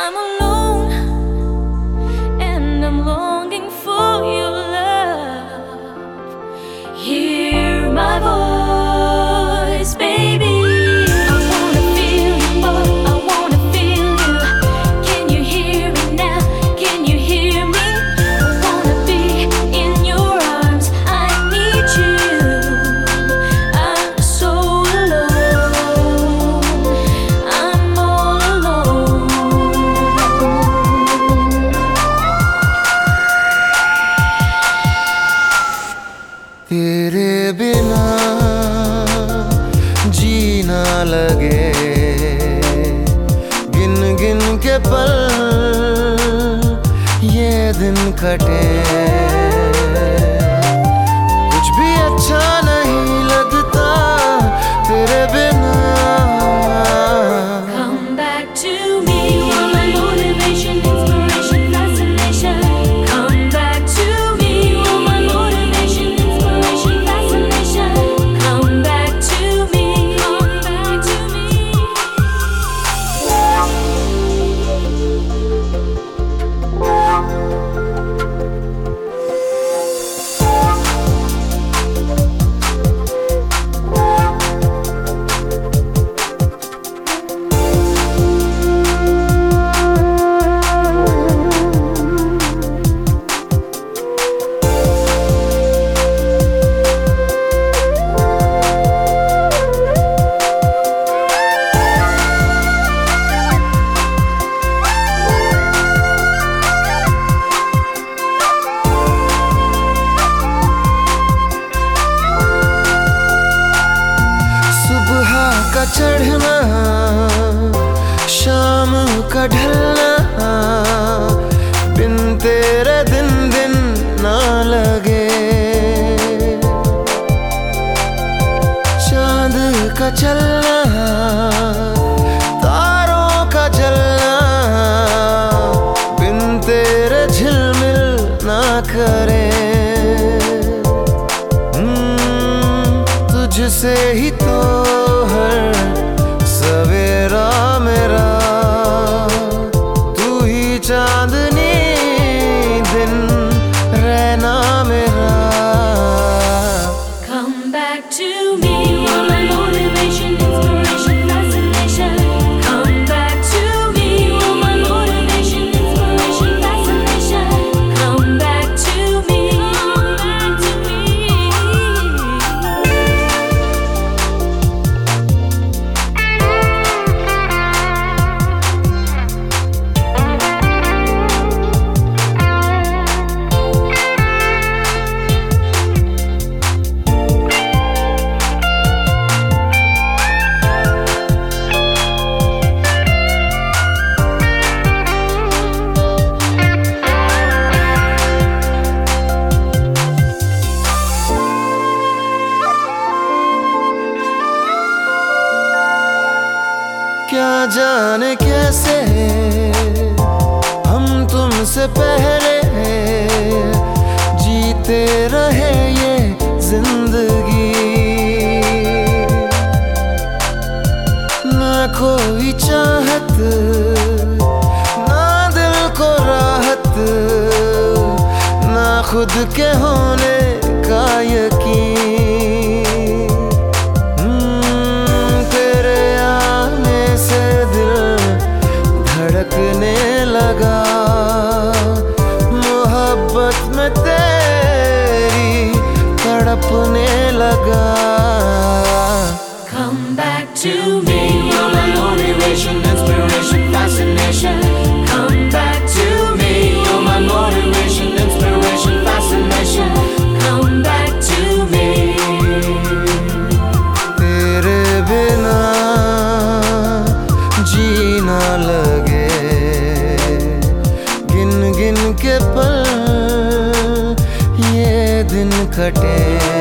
I'm alone and I'm longing for your love. Hear my voice, baby. I wanna feel you, boy. I wanna feel you. Can you hear me now? Can you hear me? I wanna be in your arms. I need you. I'm so alone. I'm all alone. तेरे बिना जीना लगे, गिन गिन के पल ये दिन कटे, कुछ भी अच्छा नहीं लगता तेरे बिना। Come back to me. You are my motivation, inspiration, fascination. Come back to me. You are my motivation, inspiration, fascination. Come back to me. Come back to me. का चढ़ना, शाम का ढलना, बिन तेरे दिन दिन ना लगे। चांद का चलना, तारों का जलना, बिन तेरे झिलमिल ना करे। तुझसे ही तो हर सवेरा मेरा, तू ही चांदनी दिन रहना मेरा। Come back to me. You are my motivation, inspiration, fascination. Come back to me. You are my motivation, inspiration, fascination. Come back to me. Come back to me. क्या जाने कैसे हम तुमसे पहले जीते रहे ये जिंदगी। ना कोई चाहत, ना दिल को राहत, ना खुद के होने का यकीन। धड़कने लगा मोहब्बत में तेरी, तड़पने लगा। Come back to me. You are my motivation, inspiration, fascination. Come back to me. You are my motivation, inspiration, fascination. Come back to me. तेरे बिना जीना लगे, गिन गिन के पल ये दिन कटे।